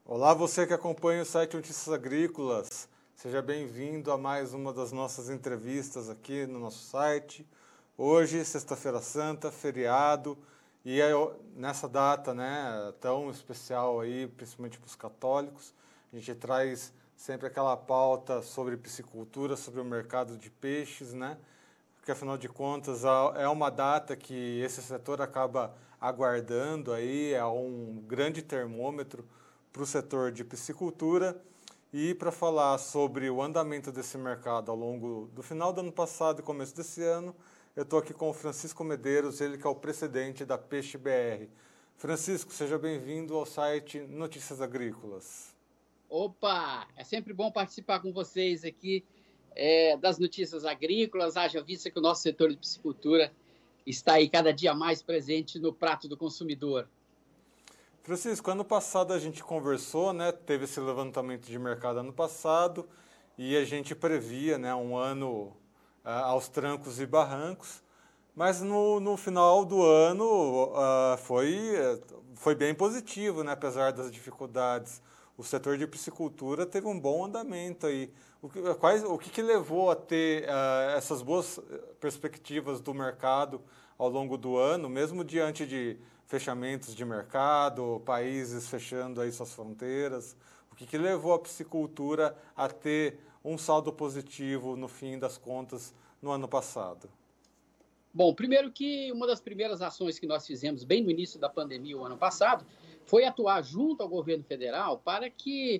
Olá, você que acompanha o site Notícias Agrícolas. Seja bem-vindo a mais uma das nossas entrevistas aqui no nosso site. Hoje, Sexta-feira Santa, feriado, e nessa data, né, tão especial aí, principalmente para os católicos, a gente traz sempre aquela pauta sobre piscicultura, sobre o mercado de peixes, né? Porque afinal de contas é uma data que esse setor acaba aguardando aí, é um grande termômetro para o setor de piscicultura. E para falar sobre o andamento desse mercado ao longo do final do ano passado e começo desse ano, eu estou aqui com o Francisco Medeiros, ele que é o presidente da Peixe BR. Francisco, seja bem-vindo ao site Notícias Agrícolas. Opa, é sempre bom participar com vocês aqui das notícias agrícolas, haja vista que o nosso setor de piscicultura está aí cada dia mais presente no prato do consumidor. Francisco, ano passado a gente conversou, né? Teve esse levantamento de mercado ano passado e a gente previa, né, um ano aos trancos e barrancos, mas no final do ano foi bem positivo, né? Apesar das dificuldades. O setor de piscicultura teve um bom andamento aí. O que levou a ter essas boas perspectivas do mercado ao longo do ano, mesmo diante de fechamentos de mercado, países fechando aí suas fronteiras? O que levou a piscicultura a ter um saldo positivo no fim das contas no ano passado? Bom, primeiro que uma das primeiras ações que nós fizemos bem no início da pandemia, o ano passado, foi atuar junto ao governo federal para que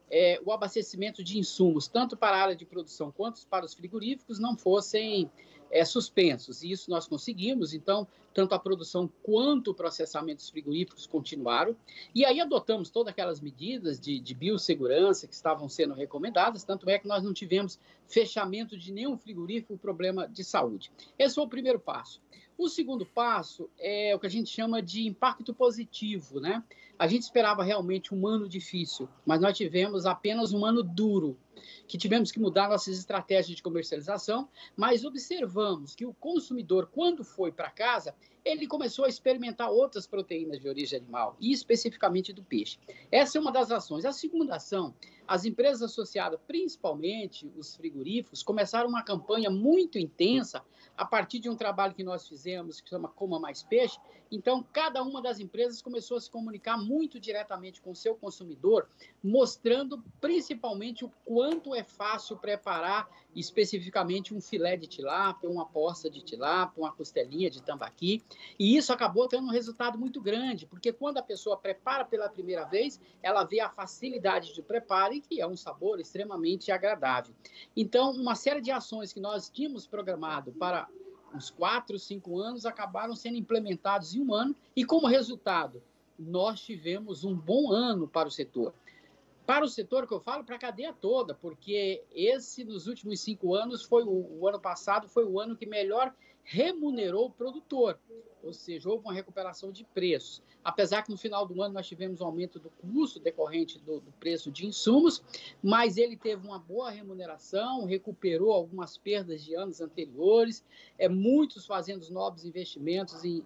o abastecimento de insumos, tanto para a área de produção quanto para os frigoríficos, não fossem suspensos. E isso nós conseguimos, então, tanto a produção quanto o processamento dos frigoríficos continuaram. E aí adotamos todas aquelas medidas de biossegurança que estavam sendo recomendadas, tanto é que nós não tivemos fechamento de nenhum frigorífico por problema de saúde. Esse foi o primeiro passo. O segundo passo é o que a gente chama de impacto positivo, né? A gente esperava realmente um ano difícil, mas nós tivemos apenas um ano duro, que tivemos que mudar nossas estratégias de comercialização, mas observamos que o consumidor, quando foi para casa, ele começou a experimentar outras proteínas de origem animal, e especificamente do peixe. Essa é uma das ações. A segunda ação, as empresas associadas, principalmente os frigoríficos, começaram uma campanha muito intensa a partir de um trabalho que nós fizemos, que chama Coma Mais Peixe. Então, cada uma das empresas começou a se comunicar muito diretamente com o seu consumidor, mostrando principalmente o quanto é fácil preparar especificamente um filé de tilápia, uma poça de tilápia, uma costelinha de tambaqui. E isso acabou tendo um resultado muito grande, porque quando a pessoa prepara pela primeira vez, ela vê a facilidade de preparo e que é um sabor extremamente agradável. Então, uma série de ações que nós tínhamos programado para uns 4, 5 anos acabaram sendo implementados em um ano e, como resultado, nós tivemos um bom ano para o setor. Para o setor que eu falo, para a cadeia toda, porque esse, nos últimos 5 anos, o ano passado foi o ano que melhor remunerou o produtor, ou seja, houve uma recuperação de preços. Apesar que no final do ano nós tivemos um aumento do custo decorrente do preço de insumos, mas ele teve uma boa remuneração, recuperou algumas perdas de anos anteriores, muitos fazendo novos investimentos em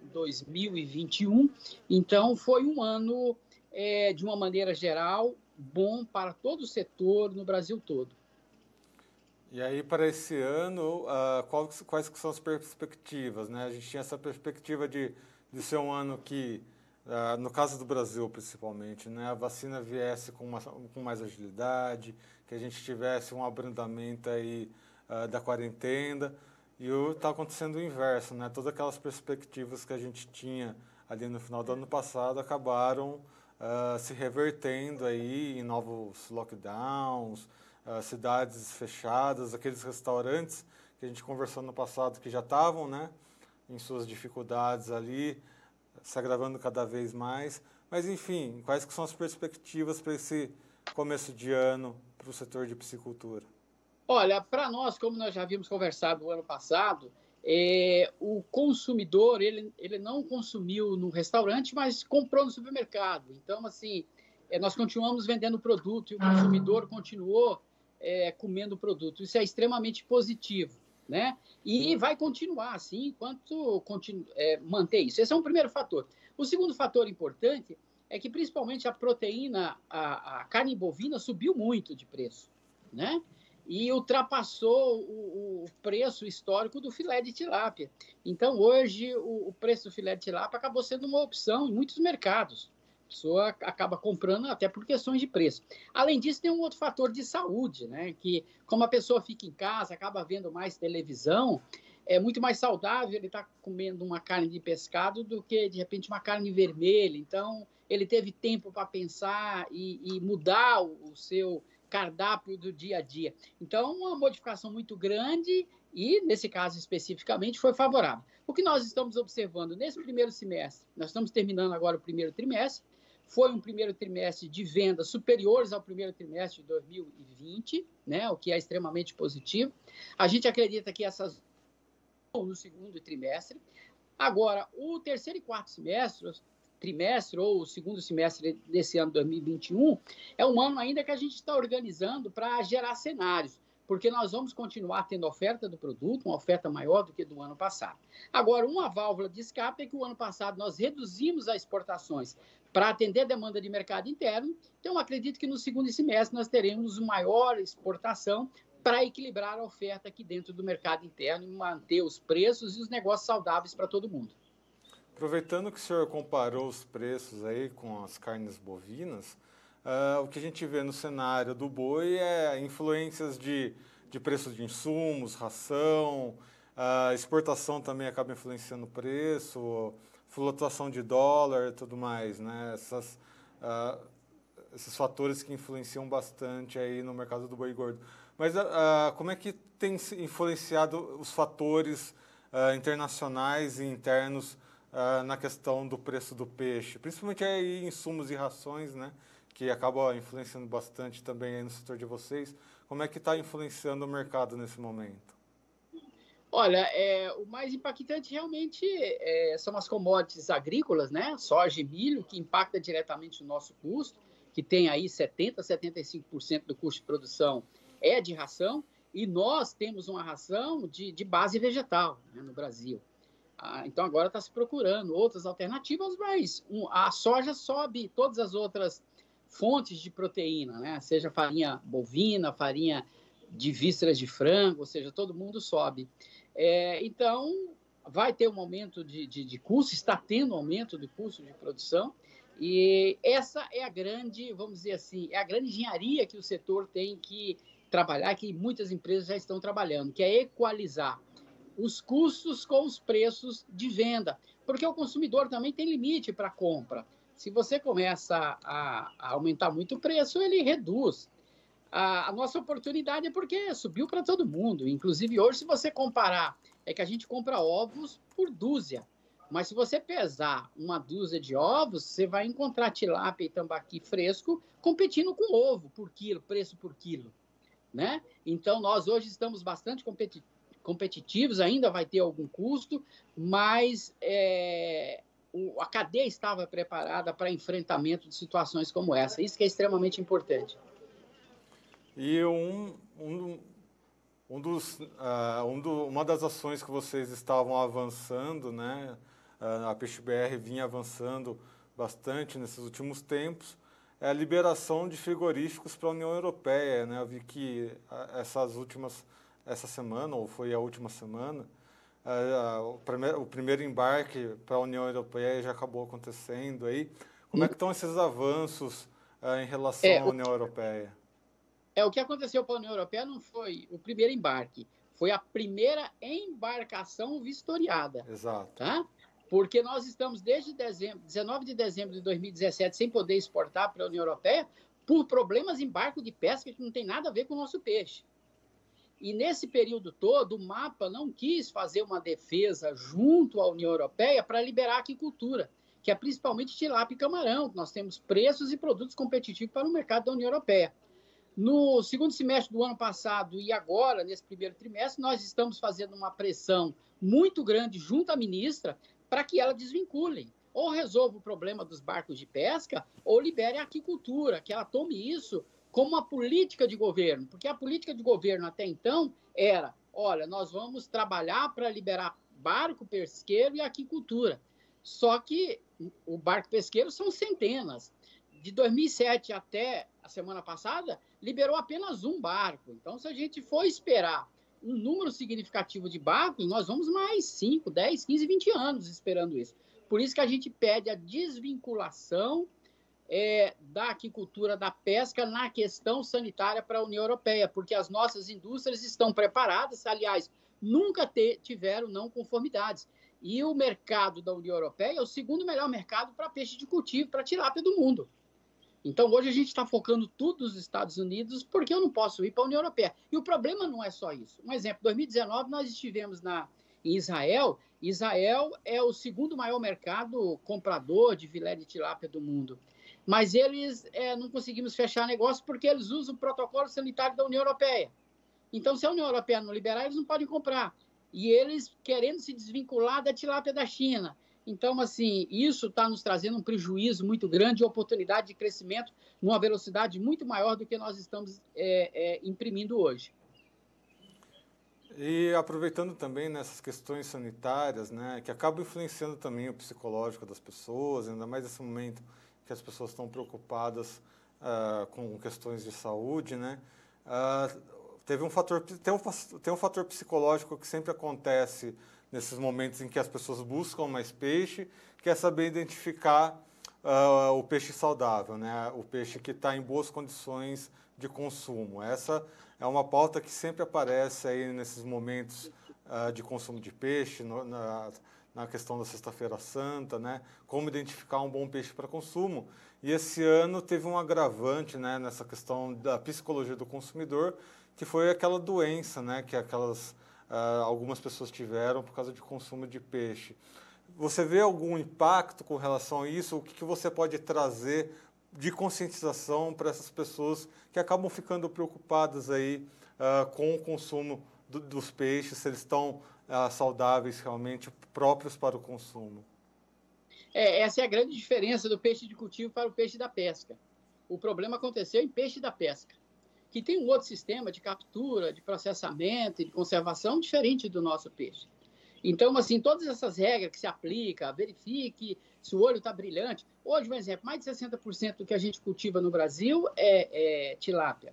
2021. Então, foi um ano, de uma maneira geral, bom para todo o setor no Brasil todo. E aí, para esse ano, quais que são as perspectivas, né? A gente tinha essa perspectiva de ser um ano que, no caso do Brasil principalmente, né, a vacina viesse com mais agilidade, que a gente tivesse um abrandamento aí, da quarentena, e está acontecendo o inverso, né? Todas aquelas perspectivas que a gente tinha ali no final do ano passado acabaram se revertendo aí em novos lockdowns, cidades fechadas, aqueles restaurantes que a gente conversou no passado que já estavam, né, em suas dificuldades ali, se agravando cada vez mais. Mas, enfim, quais que são as perspectivas para esse começo de ano para o setor de piscicultura? Olha, para nós, como nós já havíamos conversado no ano passado, o consumidor ele não consumiu no restaurante, mas comprou no supermercado. Então, assim, nós continuamos vendendo produto e o consumidor continuou comendo o produto. Isso é extremamente positivo, né? E vai continuar assim enquanto manter isso. Esse é um primeiro fator. O segundo fator importante é que principalmente a proteína, a carne bovina subiu muito de preço, né? E ultrapassou o preço histórico do filé de tilápia. Então, hoje, o preço do filé de tilápia acabou sendo uma opção em muitos mercados. A pessoa acaba comprando até por questões de preço. Além disso, tem um outro fator de saúde, né? Que como a pessoa fica em casa, acaba vendo mais televisão, é muito mais saudável ele estar comendo uma carne de pescado do que, de repente, uma carne vermelha. Então, ele teve tempo para pensar e mudar o seu cardápio do dia a dia. Então, uma modificação muito grande e, nesse caso especificamente, foi favorável. O que nós estamos observando nesse primeiro semestre, nós estamos terminando agora o primeiro trimestre, foi um primeiro trimestre de vendas superiores ao primeiro trimestre de 2020, né, o que é extremamente positivo. A gente acredita que essas no segundo trimestre. Agora, o terceiro e quarto trimestre ou o segundo semestre desse ano 2021 é um ano ainda que a gente está organizando para gerar cenários, porque nós vamos continuar tendo oferta do produto, uma oferta maior do que do ano passado. Agora, uma válvula de escape é que o ano passado nós reduzimos as exportações para atender a demanda de mercado interno, então acredito que no segundo semestre nós teremos maior exportação para equilibrar a oferta aqui dentro do mercado interno e manter os preços e os negócios saudáveis para todo mundo. Aproveitando que o senhor comparou os preços aí com as carnes bovinas, o que a gente vê no cenário do boi é influências de preço de insumos, ração, a exportação também acaba influenciando o preço, flutuação de dólar e tudo mais, né? Esses fatores que influenciam bastante aí no mercado do boi gordo. Mas como é que tem influenciado os fatores internacionais e internos na questão do preço do peixe, principalmente aí insumos e rações, né, que acabam influenciando bastante também aí no setor de vocês. Como é que está influenciando o mercado nesse momento? Olha, o mais impactante realmente são as commodities agrícolas, né? Soja e milho, que impacta diretamente o nosso custo, que tem aí 70%, 75% do custo de produção é de ração, e nós temos uma ração de base vegetal, né, no Brasil. Então agora está se procurando outras alternativas, mas a soja sobe todas as outras fontes de proteína, né? Seja farinha bovina, farinha de vísceras de frango, ou seja, todo mundo sobe. Então vai ter um aumento de custo, está tendo um aumento do custo de produção, e essa é a grande, vamos dizer assim, é a grande engenharia que o setor tem que trabalhar, que muitas empresas já estão trabalhando, que é equalizar os custos com os preços de venda, porque o consumidor também tem limite para compra. Se você começa a aumentar muito o preço, ele reduz. A nossa oportunidade é porque subiu para todo mundo. Inclusive, hoje, se você comparar, é que a gente compra ovos por dúzia. Mas se você pesar uma dúzia de ovos, você vai encontrar tilápia e tambaqui fresco competindo com ovo por quilo, preço por quilo, né? Então, nós hoje estamos bastante competitivos, ainda vai ter algum custo, mas a cadeia estava preparada para enfrentamento de situações como essa. Isso que é extremamente importante. E uma das ações que vocês estavam avançando, né, a PeixeBR vinha avançando bastante nesses últimos tempos, é a liberação de frigoríficos para a União Europeia, né? Eu vi que essa semana, ou foi a última semana, o primeiro embarque para a União Europeia já acabou acontecendo aí. Como é que estão esses avanços em relação à União Europeia? O que aconteceu para a União Europeia não foi o primeiro embarque, foi a primeira embarcação vistoriada. Exato. Tá? Porque nós estamos desde 19 de dezembro de 2017 sem poder exportar para a União Europeia por problemas em barco de pesca que não tem nada a ver com o nosso peixe. E nesse período todo, o MAPA não quis fazer uma defesa junto à União Europeia para liberar a aquicultura, que é principalmente tilápia e camarão, que nós temos preços e produtos competitivos para o mercado da União Europeia. No segundo semestre do ano passado e agora, nesse primeiro trimestre, nós estamos fazendo uma pressão muito grande junto à ministra para que ela desvincule, ou resolva o problema dos barcos de pesca, ou libere a aquicultura, que ela tome isso como uma política de governo, porque a política de governo até então era, olha, nós vamos trabalhar para liberar barco pesqueiro e aquicultura. Só que o barco pesqueiro são centenas. De 2007 até a semana passada, liberou apenas um barco. Então, se a gente for esperar um número significativo de barcos, nós vamos mais 5, 10, 15, 20 anos esperando isso. Por isso que a gente pede a desvinculação da aquicultura, da pesca na questão sanitária para a União Europeia, porque as nossas indústrias estão preparadas, aliás, nunca tiveram não conformidades. E o mercado da União Europeia é o segundo melhor mercado para peixe de cultivo, para tilápia do mundo. Então, hoje a gente está focando tudo nos Estados Unidos, porque eu não posso ir para a União Europeia. E o problema não é só isso. Um exemplo, em 2019, nós estivemos em Israel. Israel é o segundo maior mercado comprador de filé de tilápia do mundo. Mas eles não conseguimos fechar negócio porque eles usam o protocolo sanitário da União Europeia. Então, se a União Europeia não liberar, eles não podem comprar. E eles querendo se desvincular da tilápia da China. Então, assim, isso está nos trazendo um prejuízo muito grande e oportunidade de crescimento numa velocidade muito maior do que nós estamos imprimindo hoje. E aproveitando também nessas questões sanitárias, né, que acabam influenciando também o psicológico das pessoas, ainda mais nesse momento que as pessoas estão preocupadas com questões de saúde, né, tem um fator psicológico que sempre acontece nesses momentos em que as pessoas buscam mais peixe, que é saber identificar o peixe saudável, né? O peixe que está em boas condições de consumo. Essa é uma pauta que sempre aparece aí nesses momentos de consumo de peixe, na questão da Sexta-feira Santa, né? Como identificar um bom peixe para consumo. E esse ano teve um agravante, né, nessa questão da psicologia do consumidor, que foi aquela doença, né, que algumas pessoas tiveram por causa de consumo de peixe. Você vê algum impacto com relação a isso? O que você pode trazer de conscientização para essas pessoas que acabam ficando preocupadas aí com o consumo dos peixes, se eles estão saudáveis realmente, próprios para o consumo? Essa é a grande diferença do peixe de cultivo para o peixe da pesca. O problema aconteceu em peixe da pesca, que tem um outro sistema de captura, de processamento e de conservação diferente do nosso peixe. Então, assim, todas essas regras que se aplicam, verifique se o olho está brilhante. Hoje, um exemplo, mais de 60% do que a gente cultiva no Brasil é tilápia.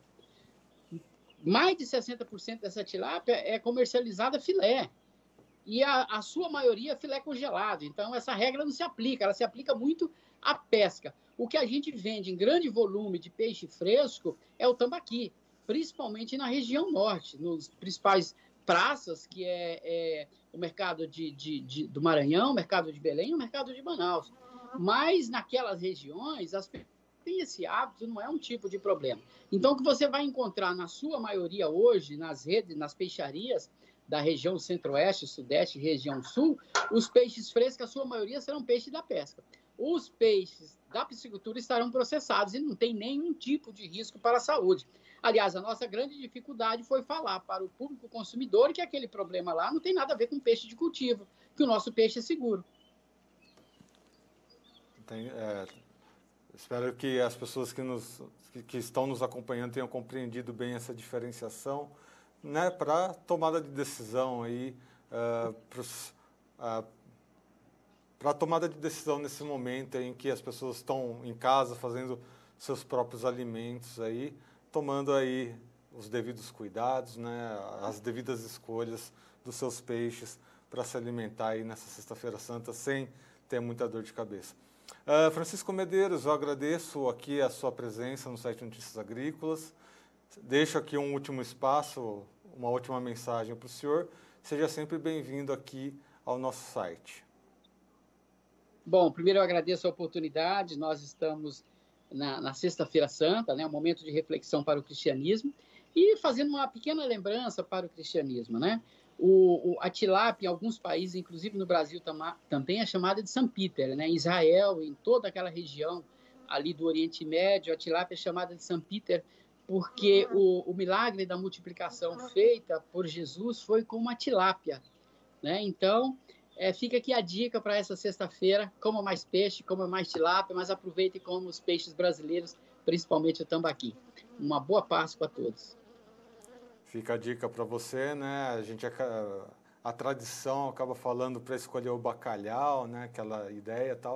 Mais de 60% dessa tilápia é comercializada filé. E a sua maioria é filé congelado. Então, essa regra não se aplica, ela se aplica muito à pesca. O que a gente vende em grande volume de peixe fresco é o tambaqui, principalmente na região norte, nos principais praças, que é o mercado do Maranhão, o mercado de Belém e o mercado de Manaus. Mas naquelas regiões, as pessoas têm esse hábito, não é um tipo de problema. Então, o que você vai encontrar na sua maioria hoje, nas redes, nas peixarias, da região centro-oeste, sudeste e região sul, os peixes frescos, a sua maioria, serão peixes da pesca. Os peixes da piscicultura estarão processados e não tem nenhum tipo de risco para a saúde. Aliás, a nossa grande dificuldade foi falar para o público consumidor que aquele problema lá não tem nada a ver com peixe de cultivo, que o nosso peixe é seguro. Espero que as pessoas que estão nos acompanhando tenham compreendido bem essa diferenciação, né, para tomada de decisão aí, para tomada de decisão nesse momento em que as pessoas estão em casa fazendo seus próprios alimentos aí, tomando aí os devidos cuidados, né, as devidas escolhas dos seus peixes para se alimentar aí nessa Sexta-feira Santa sem ter muita dor de cabeça. Francisco Medeiros, eu agradeço aqui a sua presença no site Notícias Agrícolas. Deixo aqui um último espaço, uma última mensagem para o senhor. Seja sempre bem-vindo aqui ao nosso site. Bom, primeiro eu agradeço a oportunidade. Nós estamos na Sexta-feira Santa, né, um momento de reflexão para o cristianismo, e fazendo uma pequena lembrança para o cristianismo, né? A tilápia, em alguns países, inclusive no Brasil também, é chamada de Sampiter, né? Em Israel, em toda aquela região ali do Oriente Médio, a tilápia é chamada de Sampiter, porque o milagre da multiplicação feita por Jesus foi com uma tilápia, né? Então, fica aqui a dica para essa sexta-feira: coma mais peixe, coma mais tilápia, mas aproveite e coma os peixes brasileiros, principalmente o tambaqui. Uma boa Páscoa a todos. Fica a dica para você, né? A tradição acaba falando para escolher o bacalhau, né? Aquela ideia e tal.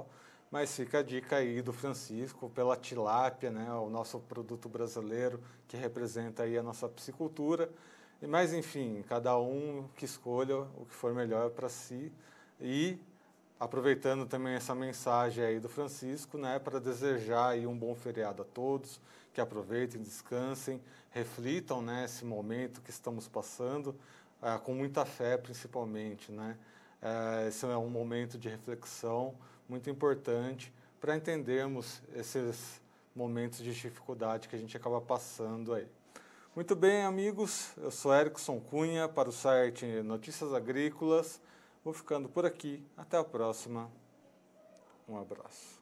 mas fica a dica aí do Francisco pela tilápia, né, o nosso produto brasileiro que representa aí a nossa piscicultura. Mas, enfim, cada um que escolha o que for melhor para si. E aproveitando também essa mensagem aí do Francisco, né, para desejar aí um bom feriado a todos, que aproveitem, descansem, reflitam, né, esse momento que estamos passando, com muita fé principalmente, né. Esse é um momento de reflexão muito importante para entendermos esses momentos de dificuldade que a gente acaba passando aí. Muito bem, amigos, eu sou Erickson Cunha para o site Notícias Agrícolas. Vou ficando por aqui. Até a próxima. Um abraço.